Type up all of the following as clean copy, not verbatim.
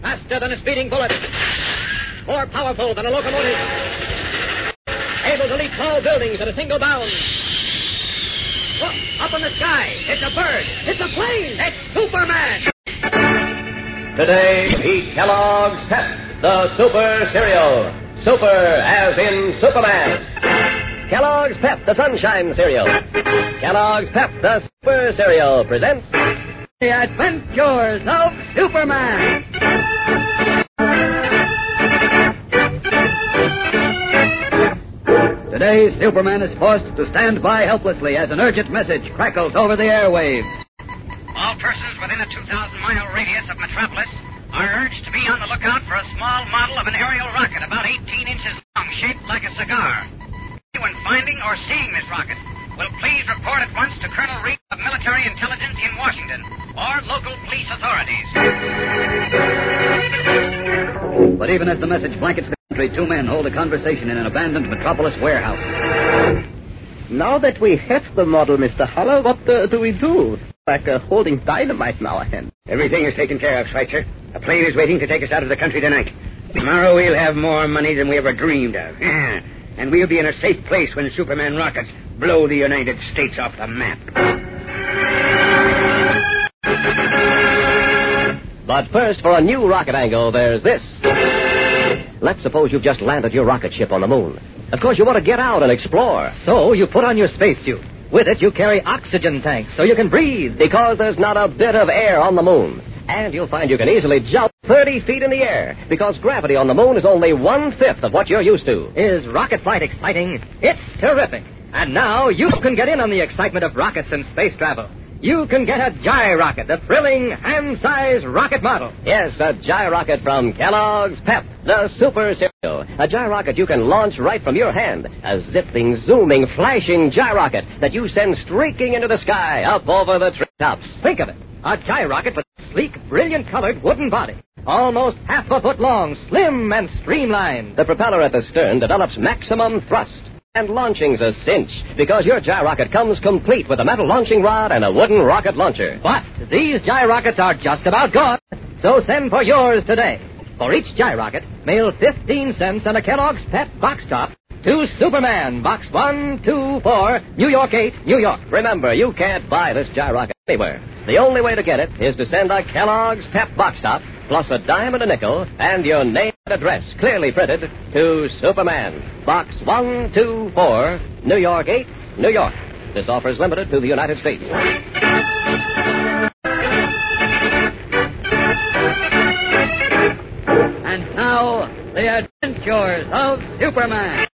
Faster than a speeding bullet. More powerful than a locomotive. Able to leap tall buildings at a single bound. Look, up in the sky. It's a bird. It's a plane. It's Superman. Today, eat Kellogg's Pep, the Super Cereal. Super as in Superman. Kellogg's Pep, the Sunshine Cereal. Kellogg's Pep, the Super Cereal presents The Adventures of Superman. Today, Superman is forced to stand by helplessly as an urgent message crackles over the airwaves. All persons within a 2,000-mile radius of Metropolis are urged to be on the lookout for a small model of an aerial rocket about 18 inches long, shaped like a cigar. Anyone finding or seeing this rocket will please report at once to Colonel Reed of Military Intelligence in Washington or local police authorities. But even as the message blankets the country, two men hold a conversation in an abandoned Metropolis warehouse. Now that we have the model, Mr. Haller, what do we do? Like holding dynamite in our hands. Everything is taken care of, Schweitzer. A plane is waiting to take us out of the country tonight. Tomorrow we'll have more money than we ever dreamed of. And we'll be in a safe place when Superman rockets blow the United States off the map. But first, for a new rocket angle, there's this. Let's suppose you've just landed your rocket ship on the moon. Of course, you want to get out and explore. So you put on your spacesuit. With it, you carry oxygen tanks so you can breathe. Because there's not a bit of air on the moon. And you'll find you can easily jump 30 feet in the air, because gravity on the moon is only 1/5 of what you're used to. Is rocket flight exciting? It's terrific. And now you can get in on the excitement of rockets and space travel. You can get a Gyrocket, the thrilling, hand-sized rocket model. Yes, a Gyrocket from Kellogg's Pep, the Super Cereal. A Gyrocket you can launch right from your hand. A zipping, zooming, flashing Gyrocket that you send streaking into the sky up over the treetops. Think of it. A Gyrocket with a sleek, brilliant-colored wooden body. Almost half a foot long, slim and streamlined. The propeller at the stern develops maximum thrust. And launching's a cinch, because your Gyrocket comes complete with a metal launching rod and a wooden rocket launcher. But these Gyrockets are just about gone, so send for yours today. For each Gyrocket, mail 15 cents and a Kellogg's Pep box top to Superman, Box 124, New York 8, New York. Remember, you can't buy this Gyrocket anywhere. The only way to get it is to send a Kellogg's Pep box top, plus a dime and a nickel, and your name and address clearly printed to Superman, Box 124, New York 8, New York. This offer is limited to the United States. And now, the Adventures of Superman.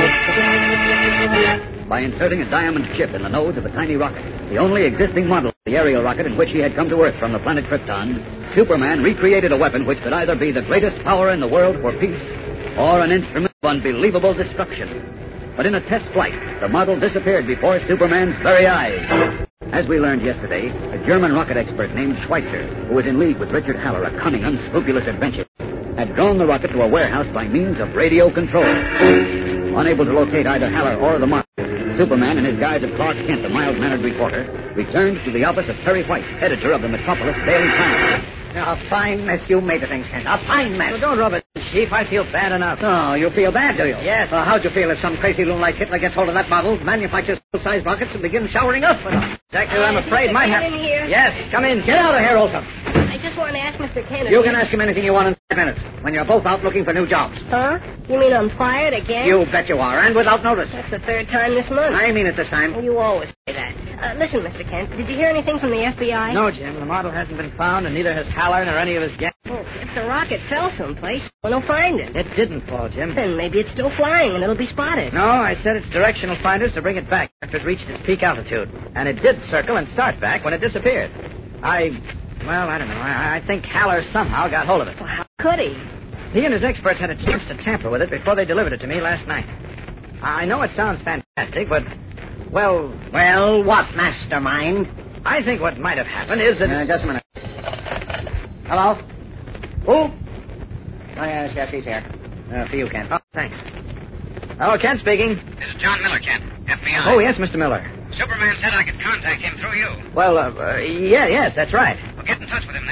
By inserting a diamond chip in the nose of a tiny rocket, the only existing model of the aerial rocket in which he had come to Earth from the planet Krypton, Superman recreated a weapon which could either be the greatest power in the world for peace or an instrument of unbelievable destruction. But in a test flight, the model disappeared before Superman's very eyes. As we learned yesterday, a German rocket expert named Schweitzer, who was in league with Richard Haller, a cunning, unscrupulous adventurer, had drawn the rocket to a warehouse by means of radio control. Unable to locate either Haller or the model, Superman, in his guise of Clark Kent, a mild-mannered reporter, returned to the office of Perry White, editor of the Metropolis Daily Times. A fine mess you made of things, Kent. A fine mess. Well, don't rub it, Chief. I feel bad enough. Oh, you feel bad, do you? Yes. Well, how'd you feel if some crazy loon like Hitler gets hold of that model, manufactures full-size rockets, and begins showering us with them? Exactly what I'm afraid might happen. In here? Yes, come in. Get out of here, Olson. I just want to ask Mr. Kennedy. You can ask him anything you want in 5 minutes, when you're both out looking for new jobs. Huh? You mean I'm fired again? You bet you are, and without notice. That's the third time this month. I mean it this time. You always say that. Listen, Mr. Kent, did you hear anything from the FBI? No, Jim. The model hasn't been found, and neither has Haller nor any of his gang. Well, if the rocket fell someplace, we'll find it. It didn't fall, Jim. Then maybe it's still flying, and it'll be spotted. No, I set its directional finders to bring it back after it reached its peak altitude. And it did circle and start back when it disappeared. I don't know. I think Haller somehow got hold of it. Well, how could he? He and his experts had a chance to tamper with it before they delivered it to me last night. I know it sounds fantastic, but, well, what, mastermind? I think what might have happened is that... Just a minute. Hello? Who? Oh, yes, he's here. For you, Kent. Oh, thanks. Oh, Kent speaking. This is John Miller, Kent, FBI. Oh, yes, Mr. Miller. Superman said I could contact him through you. Well, yes, that's right. Well, get in touch with him then and tell him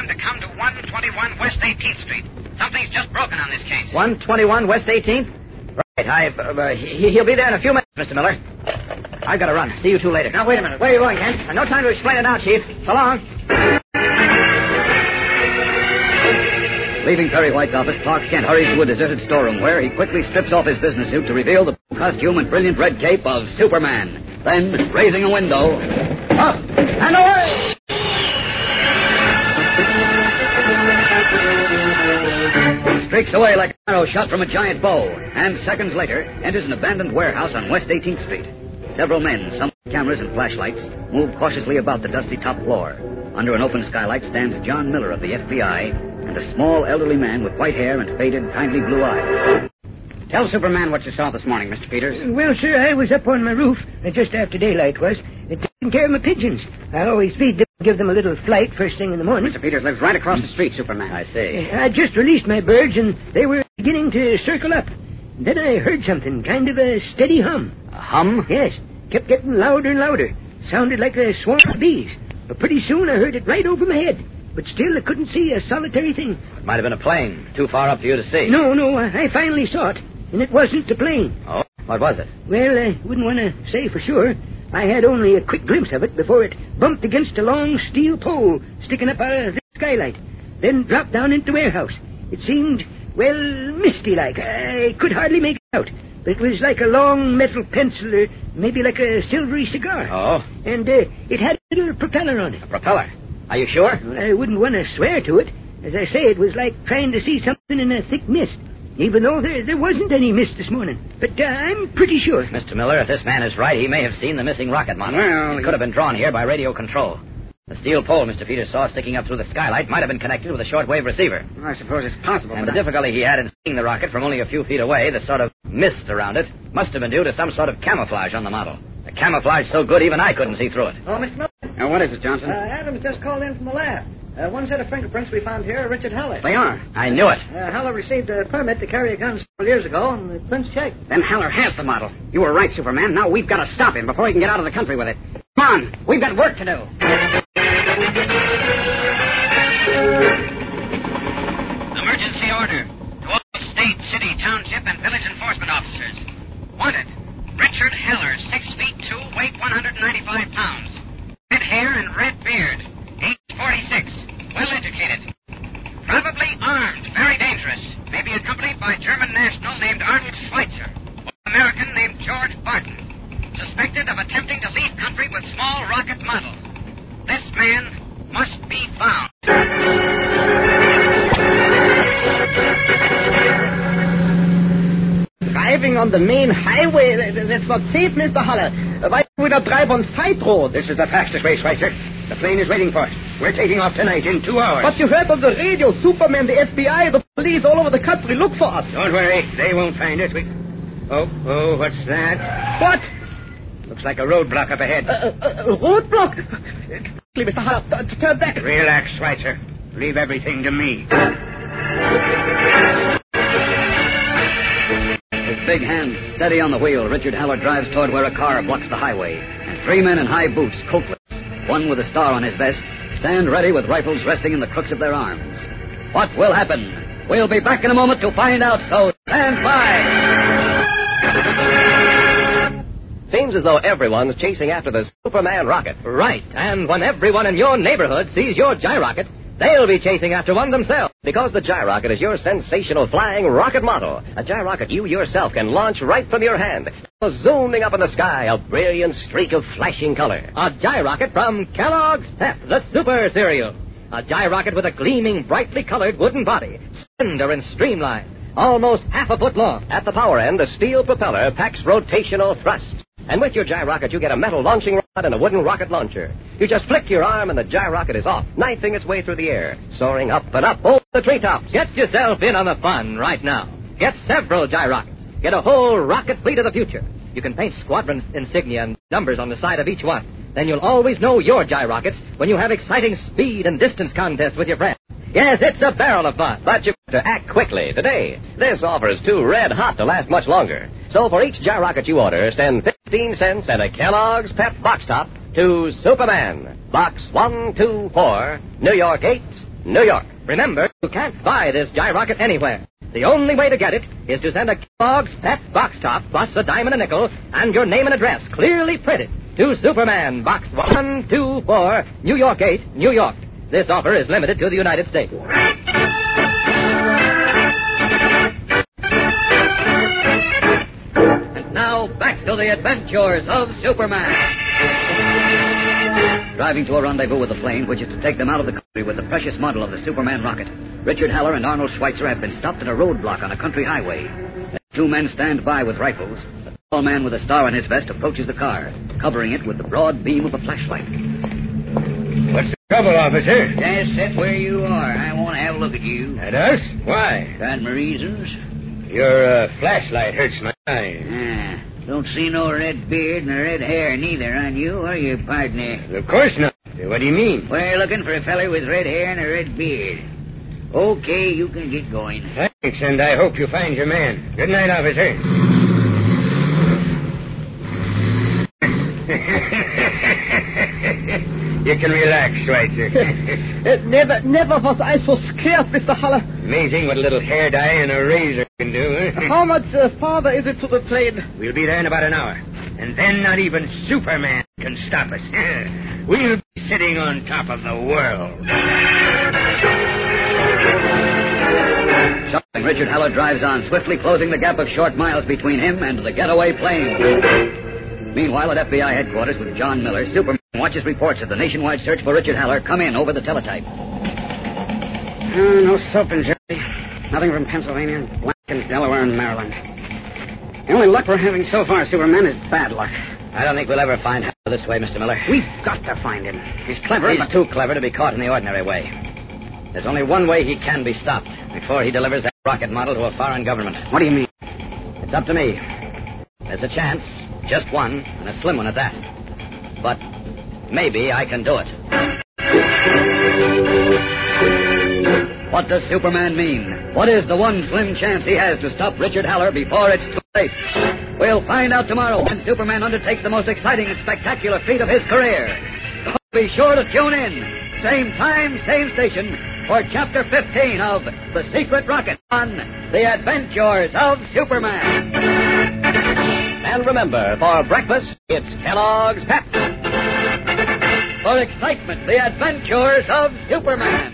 to come to 121 West 18th Street. Something's just broken on this case. 121 West 18th? Right, he'll be there in a few minutes, Mr. Miller. I've got to run. See you two later. Now, wait a minute. Where are you going, Kent? No time to explain it now, Chief. So long. Leaving Perry White's office, Clark Kent hurries to a deserted storeroom where he quickly strips off his business suit to reveal the costume and brilliant red cape of Superman. Then, raising a window, up and away! He streaks away like an arrow shot from a giant bow, and seconds later enters an abandoned warehouse on West 18th Street. Several men, some with cameras and flashlights, move cautiously about the dusty top floor. Under an open skylight stands John Miller of the FBI and a small elderly man with white hair and faded, kindly blue eyes. Tell Superman what you saw this morning, Mr. Peters. Well, sir, I was up on my roof, just after daylight was, taking care of my pigeons. I always feed them, give them a little flight first thing in the morning. Mr. Peters lives right across the street, Superman. I see. I just released my birds, and they were beginning to circle up. Then I heard something, kind of a steady hum. A hum? Yes, kept getting louder and louder. Sounded like a swarm of bees. But pretty soon I heard it right over my head. But still I couldn't see a solitary thing. It might have been a plane, too far up for you to see. No, I finally saw it. And it wasn't a plane. Oh? What was it? Well, I wouldn't want to say for sure. I had only a quick glimpse of it before it bumped against a long steel pole sticking up out of the skylight. Then dropped down into the warehouse. It seemed, well, misty-like. I could hardly make it out. But it was like a long metal pencil or maybe like a silvery cigar. Oh? And it had a little propeller on it. A propeller? Are you sure? Well, I wouldn't want to swear to it. As I say, it was like trying to see something in a thick mist. Even though there wasn't any mist this morning. But I'm pretty sure. Mr. Miller, if this man is right, he may have seen the missing rocket model. Well, it could have been drawn here by radio control. The steel pole Mr. Peters saw sticking up through the skylight might have been connected with a shortwave receiver. Well, I suppose it's possible. And the difficulty he had in seeing the rocket from only a few feet away, the sort of mist around it, must have been due to some sort of camouflage on the model. The camouflage so good even I couldn't see through it. Oh, Mr. Miller. Now, what is it, Johnson? Adams just called in from the lab. One set of fingerprints we found here are Richard Heller. They are. I knew it. Heller received a permit to carry a gun several years ago, and the prints checked. Then Heller has the model. You were right, Superman. Now we've got to stop him before he can get out of the country with it. Come on. We've got work to do. Emergency order to all state, city, township, and village enforcement officers. Wanted, Richard Heller, 6 feet 2, weight 195 pounds. Red hair and red beard. Age 46. Well-educated. Probably armed. Very dangerous. May be accompanied by German national named Arnold Schweitzer. Or American named George Barton. Suspected of attempting to leave country with small rocket model. This man must be found. Driving on the main highway, that's not safe, Mr. Heller. Why would we not drive on side roads? This is the fastest way, Schweitzer. The plane is waiting for us. We're taking off tonight in 2 hours. But you heard on the radio, Superman, the FBI, the police all over the country look for us. Don't worry. They won't find us. Oh, what's that? What? Looks like a roadblock up ahead. A roadblock? Quickly, Mr. Heller, turn back. Relax, Schweitzer. Leave everything to me. His big hands steady on the wheel, Richard Heller drives toward where a car blocks the highway, and 3 men in high boots, coatless, one with a star on his vest, stand ready with rifles resting in the crooks of their arms. What will happen? We'll be back in a moment to find out, so stand by! Seems as though everyone's chasing after the Superman rocket. Right, and when everyone in your neighborhood sees your gyrocket, they'll be chasing after one themselves, because the gyrocket is your sensational flying rocket model. A gyrocket you yourself can launch right from your hand, zooming up in the sky, a brilliant streak of flashing color. A gyrocket from Kellogg's Pep, the Super Cereal. A gyrocket with a gleaming, brightly colored wooden body, slender and streamlined, almost half a foot long. At the power end, the steel propeller packs rotational thrust. And with your gyrocket, you get a metal launching rod and a wooden rocket launcher. You just flick your arm and the gyrocket is off, knifing its way through the air, soaring up and up over the treetops. Get yourself in on the fun right now. Get several gyrockets. Get a whole rocket fleet of the future. You can paint squadron insignia and numbers on the side of each one. Then you'll always know your gyrockets when you have exciting speed and distance contests with your friends. Yes, it's a barrel of fun. But you've got to act quickly today. This offer is too red hot to last much longer. So for each gyrocket you order, send 15 cents and a Kellogg's Pep box top to Superman, Box 124, New York 8, New York. Remember, you can't buy this gyrocket anywhere. The only way to get it is to send a Kellogg's Pep box top plus a dime and a nickel and your name and address clearly printed to Superman, Box 124, New York 8, New York. This offer is limited to the United States. And now, back to the adventures of Superman. Driving to a rendezvous with the plane, which is to take them out of the country with the precious model of the Superman rocket, Richard Haller and Arnold Schweitzer have been stopped at a roadblock on a country highway. As two men stand by with rifles, a tall man with a star on his vest approaches the car, covering it with the broad beam of a flashlight. What's the trouble, officer? Just sit where you are. I want to have a look at you. At us? Why? Got my reasons? Your flashlight hurts my eyes. Don't see no red beard nor red hair neither on you or your partner. Of course not. What do you mean? We're looking for a feller with red hair and a red beard. Okay, you can get going. Thanks, and I hope you find your man. Good night, officer. You can relax, Schweitzer. Never was I so scared, Mr. Haller. Amazing what a little hair dye and a razor can do, eh? How much farther is it to the plane? We'll be there in about an hour. And then not even Superman can stop us. We'll be sitting on top of the world. Shuffling, Richard Haller drives on, swiftly closing the gap of short miles between him and the getaway plane. Meanwhile, at FBI headquarters with John Miller, Superman watches reports of the nationwide search for Richard Haller come in over the teletype. No soap in Jersey. Nothing from Pennsylvania, Black and Delaware and Maryland. The only luck we're having so far, Superman, is bad luck. I don't think we'll ever find Haller this way, Mr. Miller. We've got to find him. He's clever, He's but... too clever to be caught in the ordinary way. There's only one way he can be stopped before he delivers that rocket model to a foreign government. What do you mean? It's up to me. There's a chance, just one, and a slim one at that. But maybe I can do it. What does Superman mean? What is the one slim chance he has to stop Richard Haller before it's too late? We'll find out tomorrow when Superman undertakes the most exciting and spectacular feat of his career. So be sure to tune in. Same time, same station, for Chapter 15 of The Secret Rocket on The Adventures of Superman. And remember, for breakfast, it's Kellogg's Pep. For excitement, The Adventures of Superman.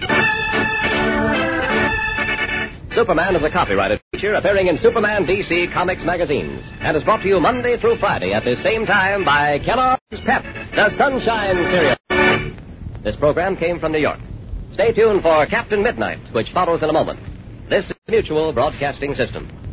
Superman is a copyrighted feature appearing in Superman DC Comics magazines and is brought to you Monday through Friday at the same time by Kellogg's Pep, the Sunshine Cereal. This program came from New York. Stay tuned for Captain Midnight, which follows in a moment. This is Mutual Broadcasting System.